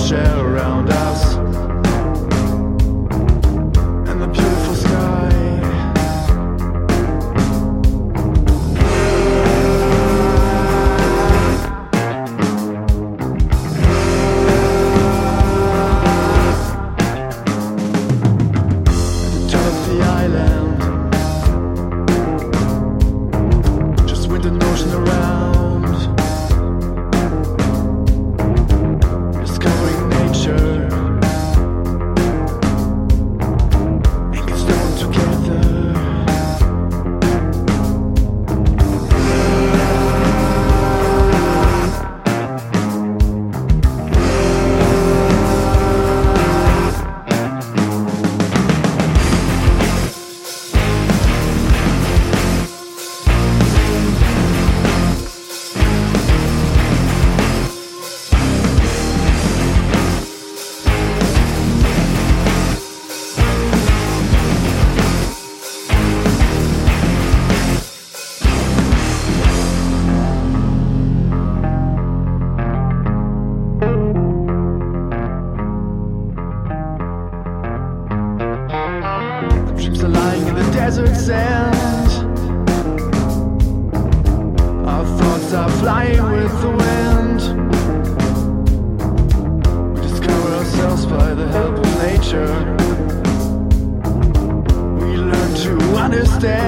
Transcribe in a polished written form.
fresh air around us, and the beautiful sky. At the top of the island, just wind and ocean around, discovering nature, ink and stone together. Dreams are lying in the desert sand. Our thoughts are flying with the wind. We discover ourselves by the help of nature. We learn to understand.